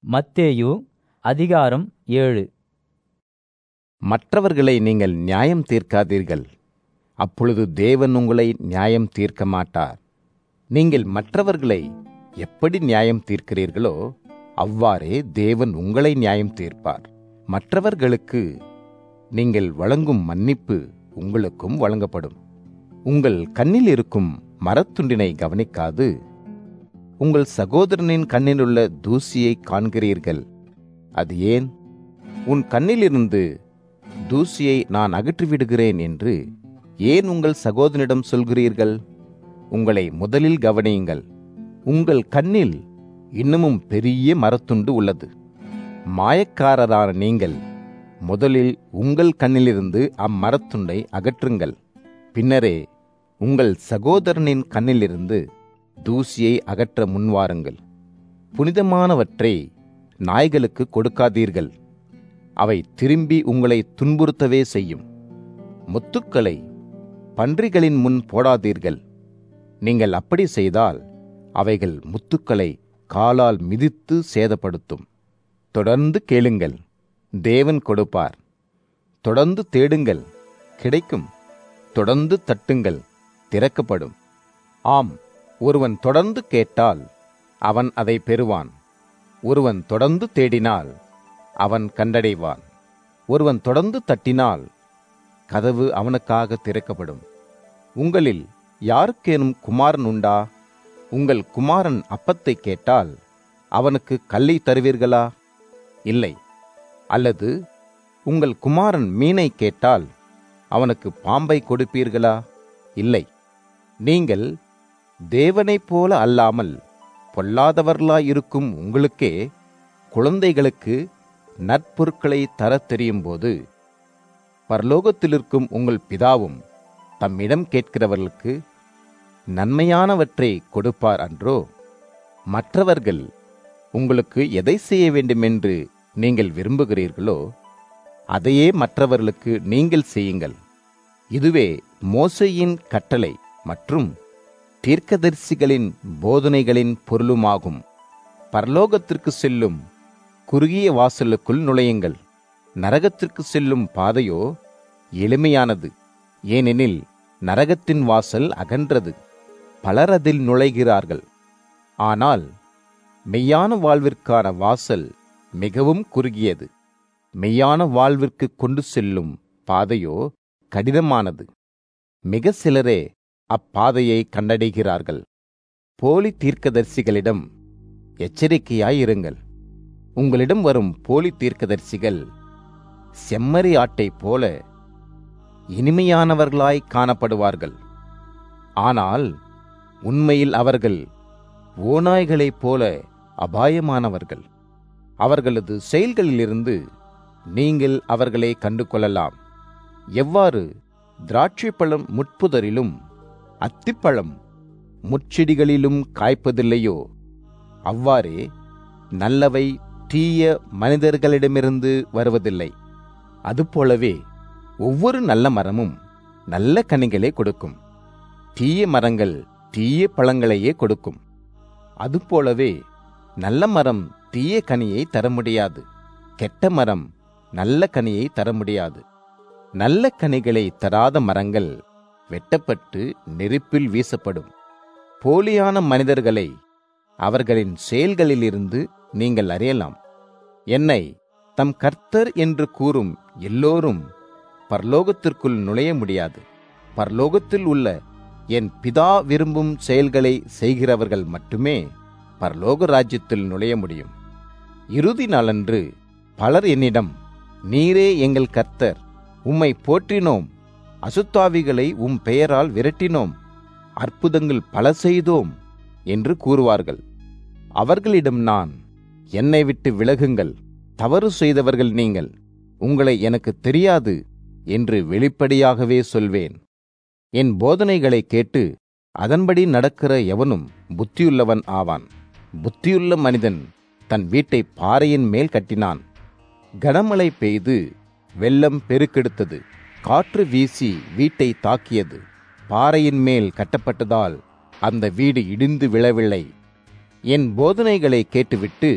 மத்தேயு அதிகாரம் 7. மற்றவர்களை நீங்கள் நியாயம் தீர்க்காதீர்கள், அப்பொழுது தேவன் உங்களை நியாயம் தீர்க்க மாட்டார். நீங்கள் மற்றவர்களை எப்படி நியாயம் தீர்க்கிறீர்களோ அவ்வாறே தேவன் உங்களை நியாயம் தீர்ப்பார். மற்றவர்களுக்கு நீங்கள் வழங்கும் மன்னிப்பு உங்களுக்கும் வழங்கப்படும். உங்கள் கண்ணில் இருக்கும் மரத்துண்டினை கவனிக்காது உங்கள் சகோதரனின் கண்ணிலுள்ள தூசியை காண்கிறீர்கள். அது ஏன்? உன் கண்ணிலிருந்து தூசியை நான் அகற்றிவிடுகிறேன் என்று ஏன் உங்கள் சகோதரனிடம் சொல்கிறீர்கள்? உங்களை முதலில் கவனியுங்கள். உங்கள் கண்ணில் இன்னமும் பெரிய மரத்துண்டு உள்ளது. மாயக்காரரான நீங்கள் முதலில் உங்கள் கண்ணிலிருந்து அம்மரத்துண்டை அகற்றுங்கள். பின்னரே உங்கள் சகோதரனின் கண்ணிலிருந்து தூசியை அகற்ற முன்வாருங்கள். புனிதமானவற்றை நாய்களுக்கு கொடுக்காதீர்கள், அவை திரும்பி உங்களை துன்புறுத்தவே செய்யும். முத்துக்களை பன்றிகளின் முன் போடாதீர்கள், நீங்கள் அப்படி செய்தால் அவைகள் முத்துக்களை காலால் மிதித்து சேதப்படுத்தும். தொடர்ந்து கேளுங்கள், தேவன் கொடுப்பார். தொடர்ந்து தேடுங்கள், கிடைக்கும். தொடர்ந்து தட்டுங்கள், திறக்கப்படும். ஆம், ஒருவன் தொடர்ந்து கேட்டால் அவன் அதை பெறுவான். ஒருவன் தொடர்ந்து தேடினால் அவன் கண்டடைவான். ஒருவன் தொடர்ந்து தட்டினால் கதவு அவனுக்காக திறக்கப்படும். உங்களில் யாருக்கேனும் குமாரன் உண்டா? உங்கள் குமாரன் அப்பத்தை கேட்டால் அவனுக்கு கல்லை தருவீர்களா? இல்லை. அல்லது உங்கள் குமாரன் மீனை கேட்டால் அவனுக்கு பாம்பை கொடுப்பீர்களா? இல்லை. நீங்கள் தேவனைப் போல அல்லாமல் பொல்லாதவர்களாயிருக்கும் உங்களுக்கே குழந்தைகளுக்கு நற்பொருட்களை தரத் தெரியும்போது, பரலோகத்திலிருக்கும் உங்கள் பிதாவும் தம்மிடம் கேட்கிறவர்களுக்கு நன்மையானவற்றை கொடுப்பார் அன்றோ? மற்றவர்கள் உங்களுக்கு எதை செய்ய வேண்டுமென்று நீங்கள் விரும்புகிறீர்களோ அதையே மற்றவர்களுக்கு நீங்கள் செய்யுங்கள். இதுவே மோசேயின் கட்டளை மற்றும் தீர்க்கதரிசிகளின் போதனைகளின் பொருளுமாகும். பரலோகத்திற்கு செல்லும் குறுகிய வாசலுக்குள் நுழையுங்கள். நரகத்திற்கு செல்லும் பாதையோ எளிமையானது, ஏனெனில் நரகத்தின் வாசல் அகன்றது, பலர் அதில் நுழைகிறார்கள். ஆனால் மெய்யான வாழ்விற்கான வாசல் மிகவும் குறுகியது. மெய்யான வாழ்விற்கு கொண்டு செல்லும் பாதையோ கடினமானது, மிக சிலரே அப்பாதையை கண்டடைகிறார்கள். போலி தீர்க்கதரிசிகளிடம் எச்சரிக்கையாயிருங்கள். உங்களிடம் வரும் போலி தீர்க்கதரிசிகள் செம்மறி ஆட்டைப் போல இனிமையானவர்களாய் காணப்படுவார்கள். ஆனால் உண்மையில் அவர்கள் ஓநாய்களைப் போல அபாயமானவர்கள். அவர்களது செயல்களிலிருந்து நீங்கள் அவர்களை கண்டு கொள்ளலாம். எவ்வாறு திராட்சைப்பழம் முட்புதரிலும் அத்திப்பழம் முட்செடிகளிலும் காய்ப்பதில்லையோ, அவ்வாறே நல்லவை தீய மனிதர்களிடமிருந்து வருவதில்லை. அதுபோலவே ஒவ்வொரு நல்ல மரமும் நல்ல கனிகளை கொடுக்கும், தீய மரங்கள் தீய பழங்களையே கொடுக்கும். அதுபோலவே நல்ல மரம் தீய கனியை தர முடியாது, கெட்ட மரம் நல்ல கனியை தர முடியாது. நல்ல கனிகளை தராத மரங்கள் வெட்டப்பட்டு நெருப்பில் வீசப்படும். போலியான மனிதர்களை அவர்களின் செயல்களிலிருந்து நீங்கள் அறியலாம். என்னை தம் கர்த்தர் என்று கூறும் எல்லோரும் பரலோகத்திற்குள் நுழைய முடியாது. பரலோகத்தில் உள்ள என் பிதா விரும்பும் செயல்களை செய்கிறவர்கள் மட்டுமே பரலோக ராஜ்யத்தில் நுழைய முடியும். இறுதி நாளன்று பலர் என்னிடம், நீரே எங்கள் கர்த்தர், உம்மை போற்றினோம், அசுத்தாவிகளை உம் பெயரால் விரட்டினோம், அற்புதங்கள் பல செய்தோம் என்று கூறுவார்கள். அவர்களிடம் நான், என்னை விட்டு விலகுங்கள், தவறு செய்தவர்கள் நீங்கள், உங்களை எனக்கு தெரியாது என்று வெளிப்படையாகவே சொல்வேன். என் போதனைகளை கேட்டு அதன்படி நடக்கிற எவனும் புத்தியுள்ளவன் ஆவான். புத்தியுள்ள மனிதன் தன் வீட்டை பாறையின் மேல் கட்டினான். கனமழை பெய்து வெள்ளம் பெருக்கெடுத்தது, காற்று வீசி வீட்டை தாக்கியது. பாறையின் மேல் கட்டப்பட்டதால் அந்த வீடு இடிந்து விழவில்லை. என் போதனைகளை கேட்டுவிட்டு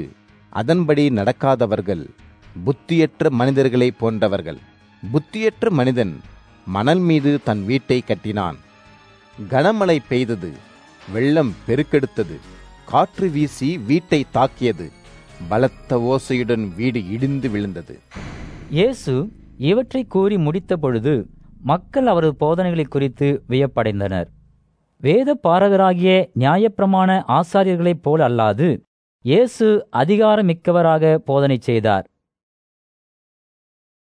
அதன்படி நடக்காதவர்கள் புத்தியற்ற மனிதர்களைப் போன்றவர்கள். புத்தியற்ற மனிதன் மணல் மீது தன் வீட்டை கட்டினான். கனமழை பெய்தது, வெள்ளம் பெருக்கெடுத்தது, காற்று வீசி வீட்டை தாக்கியது, பலத்த ஓசையுடன் வீடு இடிந்து விழுந்தது. இயேசு இவற்றை கூறி முடித்த பொழுது மக்கள் அவரது போதனைகளை குறித்து வியப்படைந்தனர். வேத பாரகராகிய நியாயப்பிரமாண ஆசாரியர்களைப் போல அல்லாது இயேசு அதிகாரமிக்கவராக போதனை செய்தார்.